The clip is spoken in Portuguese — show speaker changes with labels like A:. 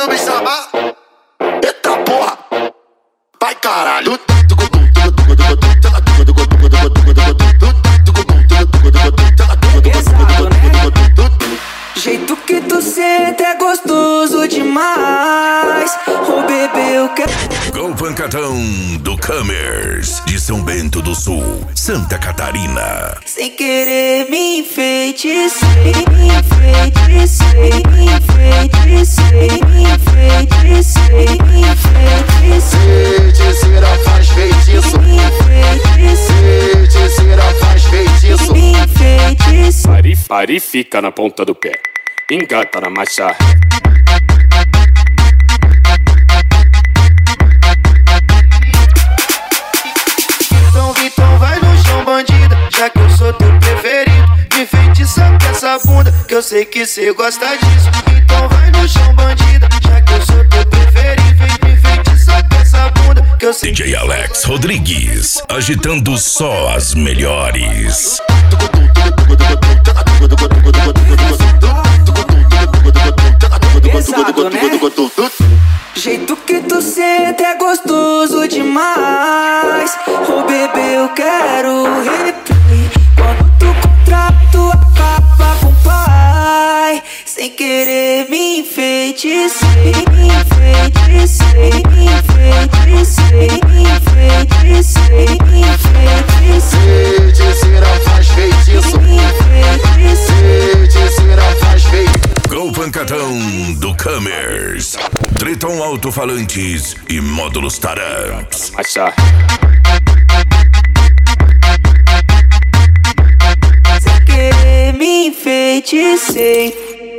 A: quando me chamar, eita porra, vai caralho.
B: Pesado, né? Jeito que tu sente é gostoso demais. Ô bebê, eu quero.
C: Com pancadão do Camers, de São Bento do Sul, Santa Catarina.
B: Sem querer me enfeiticei, me enfeiticei, me enfeiticei, me enfeiticei, me enfeiticei.
A: Feiticeira faz feitiço,
B: Me enfeiticei,
A: feiticeira faz feitiço.
B: me enfeiticei.
D: Pare e fica na ponta do pé. Engata na marcha.
E: Então vai no chão, bandida, já que eu sou teu preferido. Me feitiça com essa bunda, que eu sei que cê gosta disso. Então vai no chão, bandida, já que eu sou teu preferido. Me feitiça com essa bunda, que eu sei.
C: DJ Alex Rodrigues, agitando só as melhores.
B: Pesado, né? Jeito que tu sente é gostoso demais. Ô bebê, eu quero replay. Quando tu contrato acaba com o pai. Sem querer me enfeiticei, me enfeiticei, me enfeiticei, me enfeiticei, me enfeiticei.
A: Feiticeira faz feitiço,
B: Me enfeiticei.
A: feiticeira faz feitiço.
C: Com pancadão do Camers, Triton Alto-Falantes e módulos Taramps.
D: Marcha.
B: Sem querer me enfeiticei.